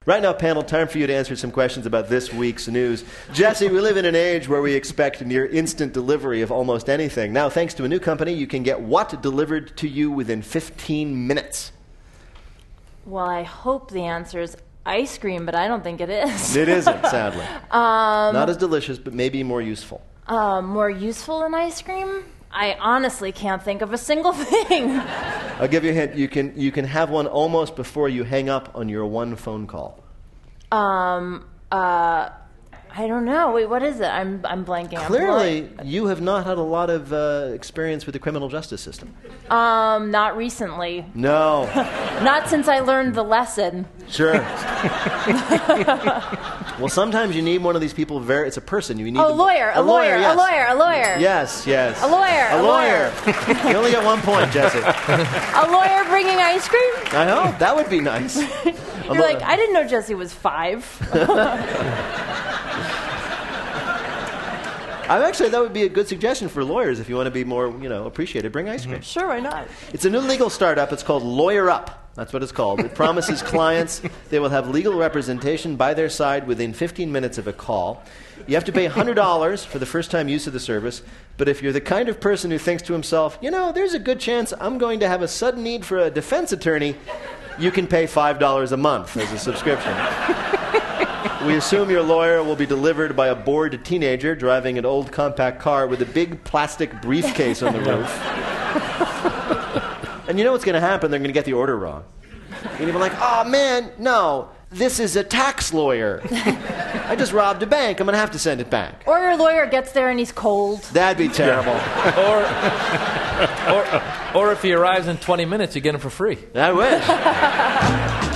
Right now, panel, time for you to answer some questions about this week's news. Jesse, we live in an age where we expect near instant delivery of almost anything. Now, thanks to a new company, you can get what delivered to you within 15 minutes? Well, I hope the answer is ice cream, but I don't think it is. It isn't, sadly. Not as delicious, but maybe more useful. More useful than ice cream? I honestly can't think of a single thing. I'll give you a hint. You can have one almost before you hang up on your one phone call. I don't know. Wait, what is it? I'm blanking. Clearly, you have not had a lot of experience with the criminal justice system. Not recently. No. Not since I learned the lesson. Sure. Well, sometimes you need one of these people. It's a person. You need a lawyer. Yes. A lawyer. Yes. A lawyer. You only get 1 point, Jesse. A lawyer bringing ice cream? I know. That would be nice. You're like, I didn't know Jesse was 5. Actually, that would be a good suggestion for lawyers if you want to be more, appreciated. Bring ice cream. Sure, why not? It's a new legal startup. It's called Lawyer Up. That's what it's called. It promises clients they will have legal representation by their side within 15 minutes of a call. You have to pay $100 for the first-time use of the service, but if you're the kind of person who thinks to himself, there's a good chance I'm going to have a sudden need for a defense attorney, you can pay $5 a month as a subscription. We assume your lawyer will be delivered by a bored teenager driving an old compact car with a big plastic briefcase on the roof. And you know what's going to happen? They're going to get the order wrong. You're going to be like, oh, man, no, this is a tax lawyer. I just robbed a bank. I'm going to have to send it back. Or your lawyer gets there and he's cold. That'd be terrible. Or if he arrives in 20 minutes, you get him for free. I wish.